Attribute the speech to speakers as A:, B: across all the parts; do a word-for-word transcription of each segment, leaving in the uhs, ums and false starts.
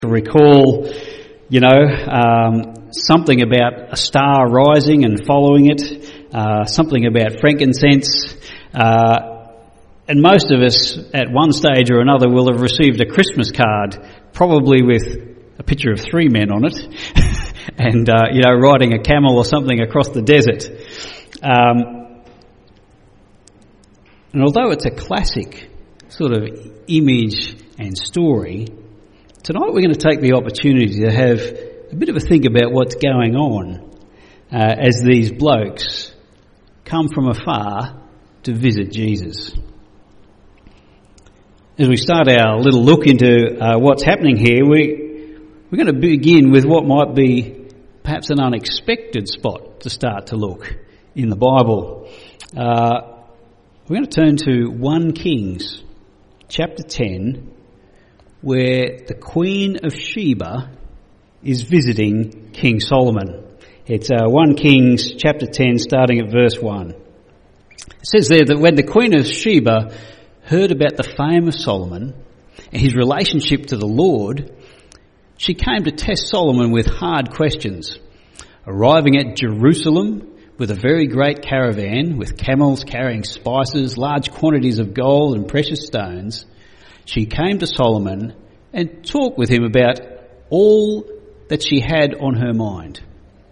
A: recall, you know, um, something about a star rising and following it, uh, something about frankincense, uh, and most of us at one stage or another will have received a Christmas card, probably with a picture of three men on it, and, uh, you know, riding a camel or something across the desert. Um, and although it's a classic sort of image and story, tonight we're going to take the opportunity to have a bit of a think about what's going on uh, as these blokes come from afar to visit Jesus. As we start our little look into uh, what's happening here, we, we're going to begin with what might be perhaps an unexpected spot to start to look in the Bible. Uh, we're going to turn to First Kings chapter ten, where the Queen of Sheba is visiting King Solomon. It's uh, First Kings chapter ten, starting at verse one. It says there that when the Queen of Sheba heard about the fame of Solomon and his relationship to the Lord, she came to test Solomon with hard questions. Arriving at Jerusalem with a very great caravan, with camels carrying spices, large quantities of gold and precious stones, she came to Solomon and talked with him about all that she had on her mind.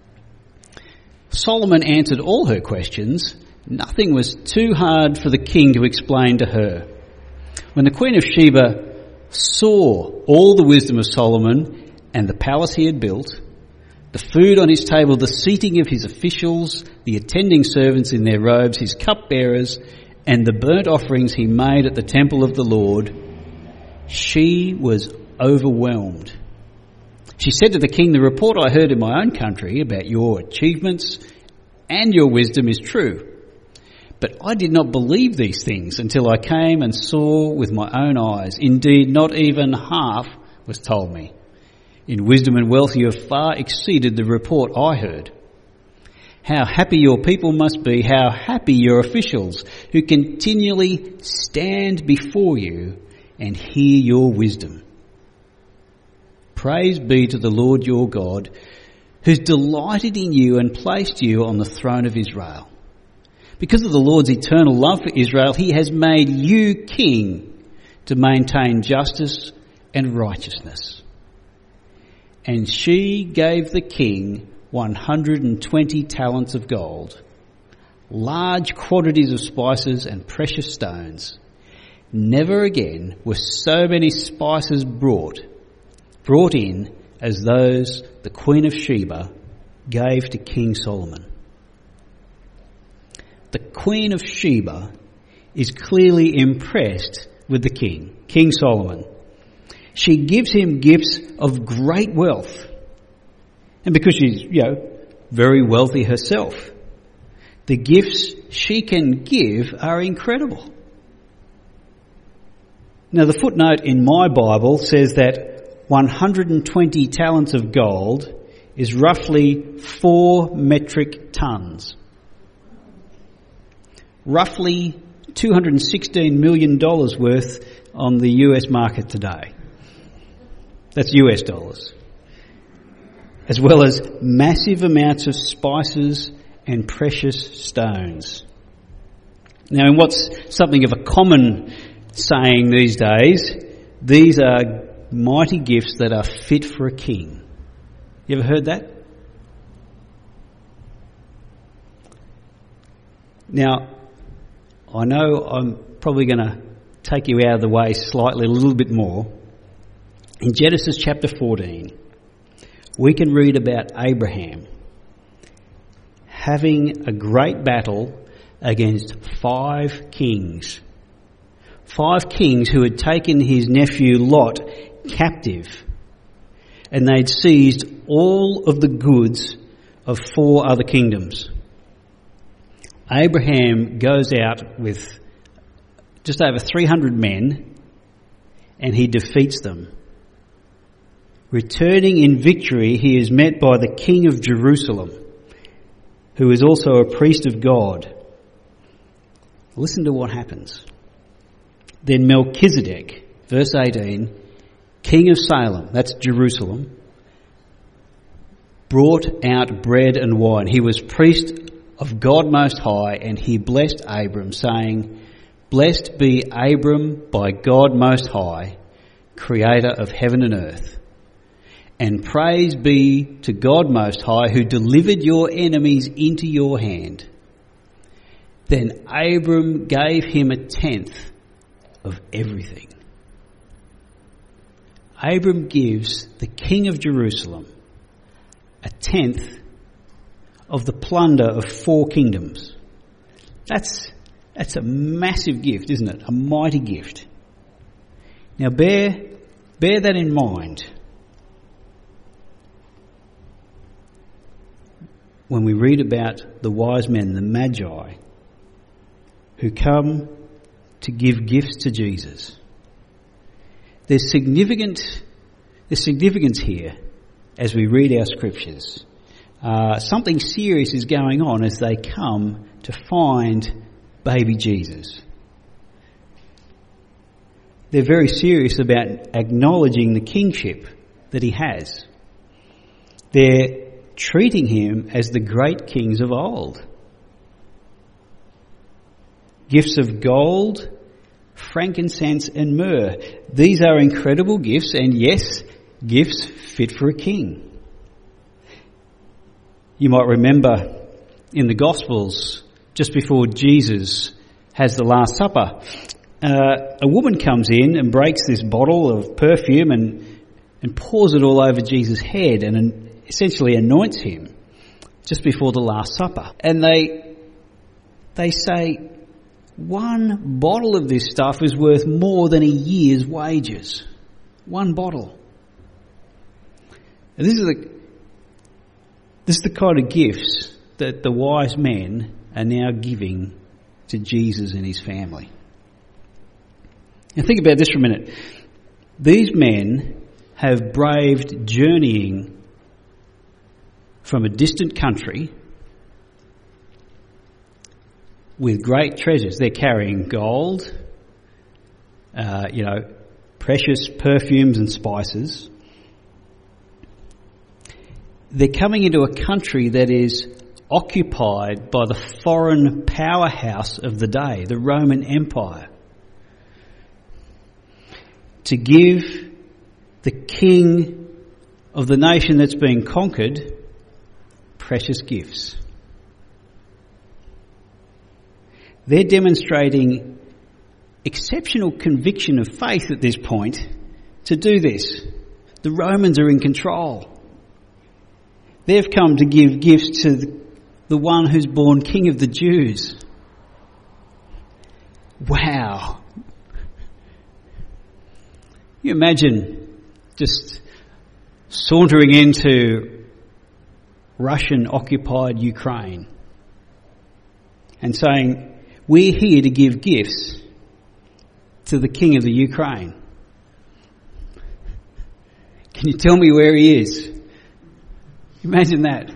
A: Solomon answered all her questions. Nothing was too hard for the king to explain to her. When the Queen of Sheba saw all the wisdom of Solomon and the palace he had built, the food on his table, the seating of his officials, the attending servants in their robes, his cupbearers, and the burnt offerings he made at the temple of the Lord, she was overwhelmed. She said to the king, "The report I heard in my own country about your achievements and your wisdom is true. But I did not believe these things until I came and saw with my own eyes. Indeed, not even half was told me. In wisdom and wealth you have far exceeded the report I heard. How happy your people must be, how happy your officials who continually stand before you and hear your wisdom. Praise be to the Lord your God, who's delighted in you and placed you on the throne of Israel. Because of the Lord's eternal love for Israel, he has made you king to maintain justice and righteousness." And she gave the king one hundred twenty talents of gold, large quantities of spices and precious stones. Never again were so many spices brought, brought in as those the Queen of Sheba gave to King Solomon. The Queen of Sheba is clearly impressed with the king, King Solomon. She gives him gifts of great wealth. And because she's, you know, very wealthy herself, the gifts she can give are incredible. Now, the footnote in my Bible says that one hundred twenty talents of gold is roughly four metric tons. Roughly two hundred sixteen million dollars worth on the U S market today. That's U S dollars. As well as massive amounts of spices and precious stones. Now, in what's something of a common saying these days, these are mighty gifts that are fit for a king. You ever heard that? Now, I know I'm probably going to take you out of the way slightly, a little bit more. In Genesis chapter fourteen, we can read about Abraham having a great battle against five kings. Five kings who had taken his nephew Lot captive, and they'd seized all of the goods of four other kingdoms. Abraham goes out with just over three hundred men and he defeats them. Returning in victory, he is met by the king of Jerusalem, who is also a priest of God. Listen to what happens. Then Melchizedek, verse eighteen, king of Salem, that's Jerusalem, brought out bread and wine. He was priest of God Most High, and he blessed Abram, saying, "Blessed be Abram by God Most High, creator of heaven and earth. And praise be to God Most High, who delivered your enemies into your hand." Then Abram gave him a tenth of everything. Abram gives the king of Jerusalem a tenth of the plunder of four kingdoms. That's, that's a massive gift, isn't it? A mighty gift. Now bear, bear that in mind when we read about the wise men, the Magi, who come to give gifts to Jesus. There's significant, there's significance here as we read our scriptures. Uh, something serious is going on as they come to find baby Jesus. They're very serious about acknowledging the kingship that he has. They're treating him as the great kings of old. Gifts of gold, frankincense and myrrh. These are incredible gifts, and yes, gifts fit for a king. You might remember in the Gospels, just before Jesus has the Last Supper, uh, a woman comes in and breaks this bottle of perfume and, and pours it all over Jesus' head and essentially anoints him just before the Last Supper. And they they say, one bottle of this stuff is worth more than a year's wages. One bottle. And this is the this is the kind of gifts that the wise men are now giving to Jesus and his family. Now think about this for a minute. These men have braved journeying from a distant country with great treasures. They're carrying gold, uh, you know, precious perfumes and spices. They're coming into a country that is occupied by the foreign powerhouse of the day, the Roman Empire, to give the king of the nation that's been conquered precious gifts. They're demonstrating exceptional conviction of faith at this point to do this. The Romans are in control. They've come to give gifts to the one who's born King of the Jews. Wow. You imagine just sauntering into Russian-occupied Ukraine and saying, "We're here to give gifts to the king of the Ukraine. Can you tell me where he is?" Imagine that.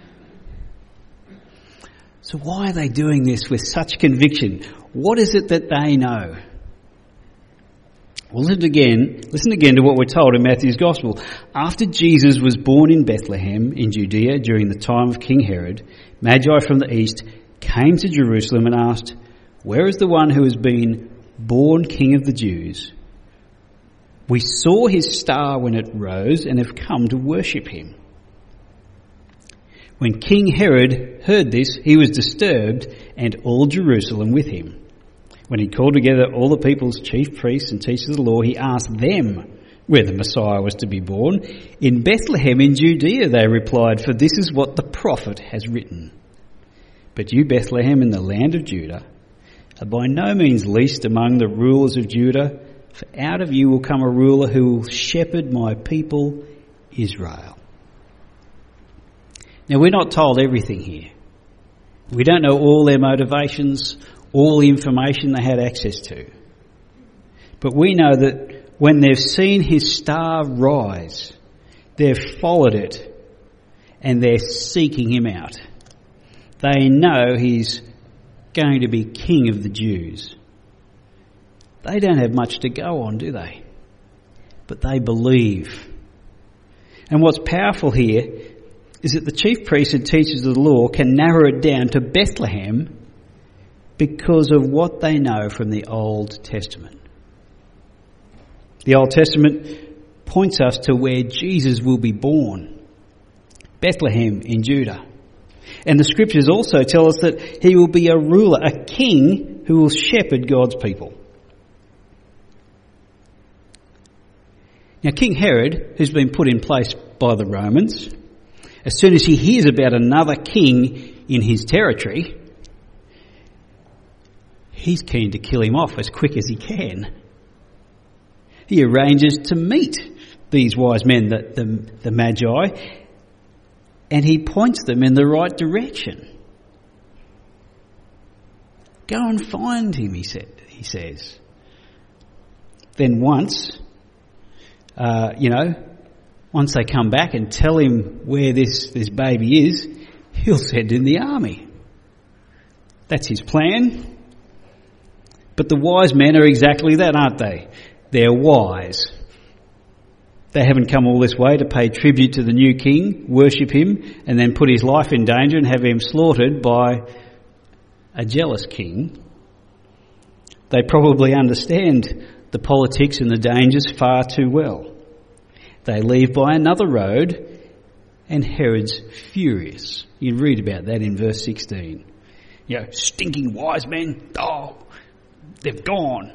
A: So why are they doing this with such conviction? What is it that they know? Well, listen again, listen again to what we're told in Matthew's Gospel. After Jesus was born in Bethlehem in Judea during the time of King Herod, Magi from the east came to Jerusalem and asked, "Where is the one who has been born King of the Jews? We saw his star when it rose and have come to worship him." When King Herod heard this, he was disturbed, and all Jerusalem with him. When he called together all the people's chief priests and teachers of the law, he asked them where the Messiah was to be born. "In Bethlehem in Judea," they replied, "for this is what the prophet has written. But you, Bethlehem, in the land of Judah, are by no means least among the rulers of Judah, for out of you will come a ruler who will shepherd my people Israel." Now, we're not told everything here. We don't know all their motivations, all the information they had access to. But we know that when they've seen his star rise, they've followed it and they're seeking him out. They know he's going to be King of the Jews. They don't have much to go on, do they? but they believe. And what's powerful here is that the chief priests and teachers of the law can narrow it down to Bethlehem because of what they know from the Old Testament. The Old Testament points us to where Jesus will be born, Bethlehem in Judah. And the scriptures also tell us that he will be a ruler, a king who will shepherd God's people. Now, King Herod, who's been put in place by the Romans, as soon as he hears about another king in his territory, he's keen to kill him off as quick as he can. He arranges to meet these wise men, the, the, the Magi, and he points them in the right direction. Go and find him, he said. He says. Then once, uh, you know, once they come back and tell him where this, this baby is, he'll send in the army. That's his plan. But the wise men are exactly that, aren't they? They're wise. They haven't come all this way to pay tribute to the new king, worship him, and then put his life in danger and have him slaughtered by a jealous king. They probably understand the politics and the dangers far too well. They leave by another road, and Herod's furious. You read about that in verse sixteen. You know, stinking wise men, oh, they've gone.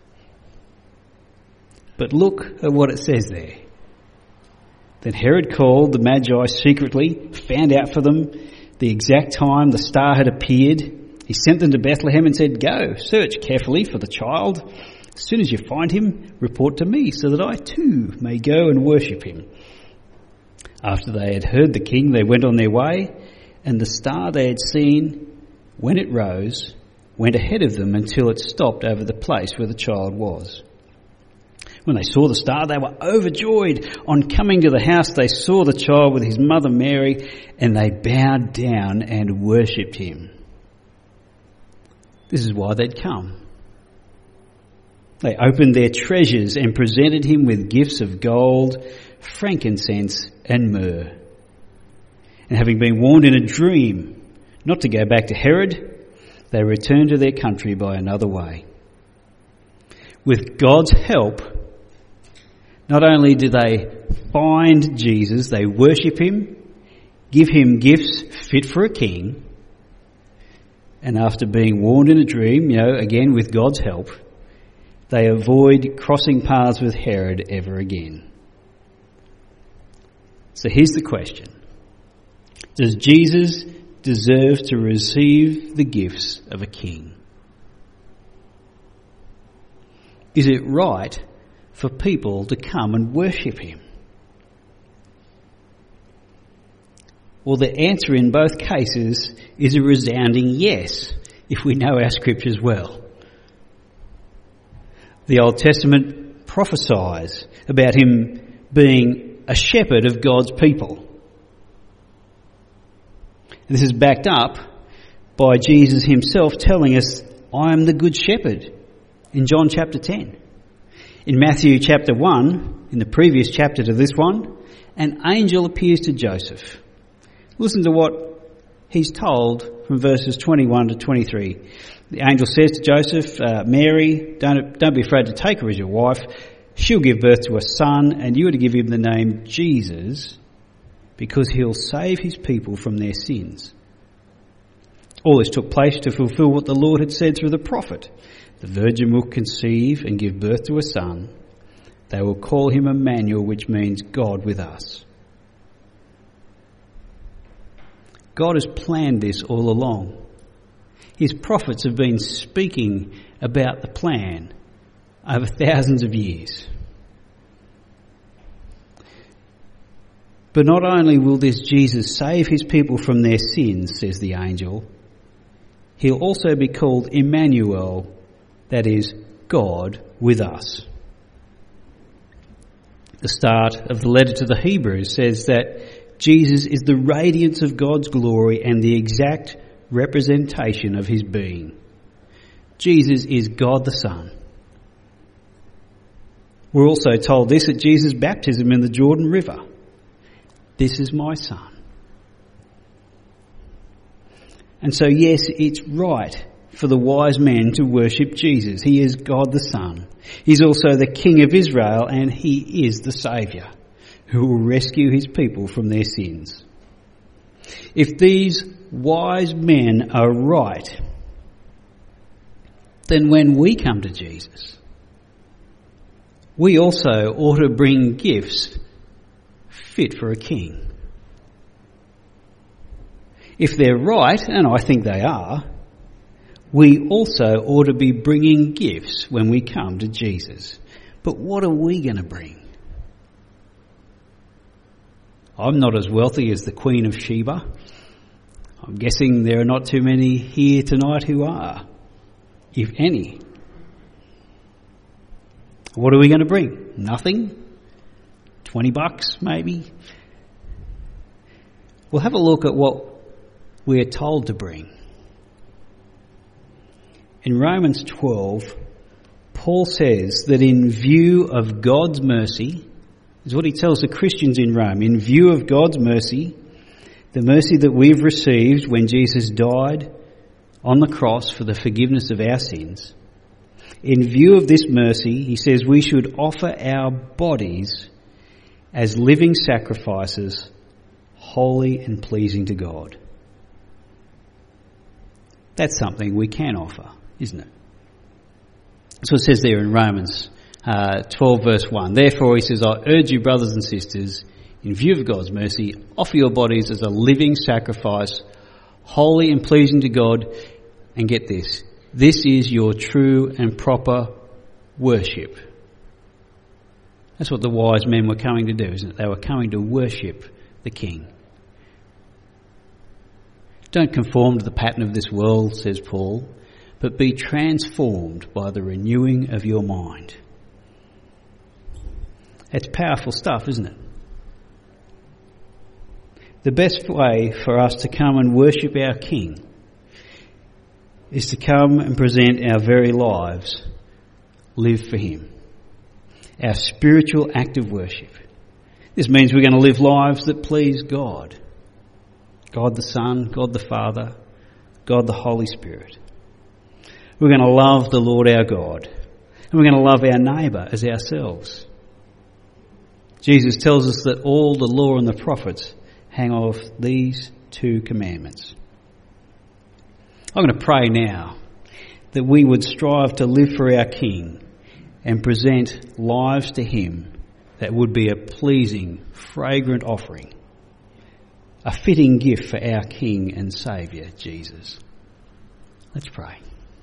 A: But look at what it says there. Then Herod called the Magi secretly, found out for them the exact time the star had appeared. He sent them to Bethlehem and said, "Go, search carefully for the child. As soon as you find him, report to me so that I too may go and worship him." After they had heard the king, they went on their way, and the star they had seen, when it rose, went ahead of them until it stopped over the place where the child was. When they saw the star, they were overjoyed. On coming to the house, they saw the child with his mother Mary, and they bowed down and worshipped him. This is why they'd come. They opened their treasures and presented him with gifts of gold, frankincense, and myrrh. And having been warned in a dream not to go back to Herod, they returned to their country by another way. With God's help, not only do they find Jesus, they worship him, give him gifts fit for a king, and after being warned in a dream, you know, again with God's help, they avoid crossing paths with Herod ever again. So here's the question. Does Jesus deserve to receive the gifts of a king? Is it right for people to come and worship him? Well, the answer in both cases is a resounding yes, if we know our scriptures well. The Old Testament prophesies about him being a shepherd of God's people. And this is backed up by Jesus himself telling us, "I am the good shepherd," in John chapter ten. In Matthew chapter one, in the previous chapter to this one, an angel appears to Joseph. Listen to what he's told from verses twenty-one to twenty-three. The angel says to Joseph, uh, Mary, don't, don't be afraid to take her as your wife. She'll give birth to a son, and you are to give him the name Jesus, because he'll save his people from their sins. All this took place to fulfill what the Lord had said through the prophet. The virgin will conceive and give birth to a son. They will call him Emmanuel, which means God with us. God has planned this all along. His prophets have been speaking about the plan over thousands of years. But not only will this Jesus save his people from their sins, says the angel, he'll also be called Emmanuel, that is, God with us. The start of the letter to the Hebrews says that Jesus is the radiance of God's glory and the exact representation of his being. Jesus is God the Son. We're also told this at Jesus' baptism in the Jordan River. This is my son. And so yes, it's right for the wise men to worship Jesus. He is God the Son. He's also the King of Israel, and he is the Saviour who will rescue his people from their sins. If these wise men are right, then when we come to Jesus, we also ought to bring gifts fit for a king. If they're right, and I think they are, we also ought to be bringing gifts when we come to Jesus. But what are we going to bring? I'm not as wealthy as the Queen of Sheba. I'm guessing there are not too many here tonight who are, if any. What are we going to bring? Nothing? Twenty bucks, maybe? We'll have a look at what we're told to bring. In Romans twelve, Paul says that in view of God's mercy, is what he tells the Christians in Rome, in view of God's mercy, the mercy that we've received when Jesus died on the cross for the forgiveness of our sins, in view of this mercy, he says we should offer our bodies as living sacrifices, holy and pleasing to God. That's something we can offer, isn't it? So it says there in Romans uh, twelve verse one, therefore he says, I urge you brothers and sisters, in view of God's mercy, offer your bodies as a living sacrifice, holy and pleasing to God, and get this, this is your true and proper worship. That's what the wise men were coming to do, isn't it? They were coming to worship the King. Don't conform to the pattern of this world, says Paul, but be transformed by the renewing of your mind. It's powerful stuff, isn't it? The best way for us to come and worship our King is to come and present our very lives, live for him. Our spiritual act of worship. This means we're going to live lives that please God. God the Son, God the Father, God the Holy Spirit. We're going to love the Lord our God. And we're going to love our neighbour as ourselves. Jesus tells us that all the law and the prophets hang off these two commandments. I'm going to pray now that we would strive to live for our King and present lives to him that would be a pleasing, fragrant offering, a fitting gift for our King and Saviour, Jesus. Let's pray.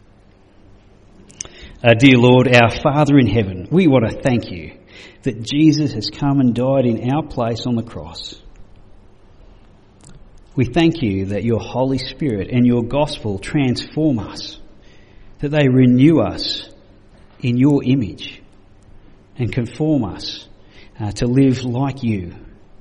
A: Uh, dear Lord, our Father in heaven, we want to thank you that Jesus has come and died in our place on the cross. We thank you that your Holy Spirit and your gospel transform us, that they renew us in your image and conform us uh, to live like you.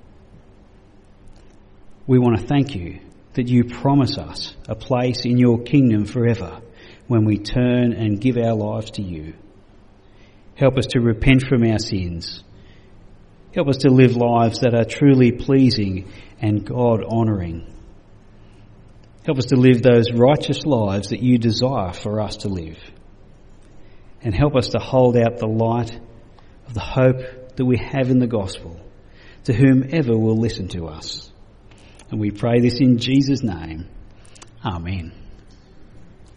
A: We want to thank you that you promise us a place in your kingdom forever when we turn and give our lives to you. Help us to repent from our sins. Help us to live lives that are truly pleasing and God-honouring. Help us to live those righteous lives that you desire for us to live. And help us to hold out the light of the hope that we have in the gospel to whomever will listen to us. And we pray this in Jesus' name. Amen.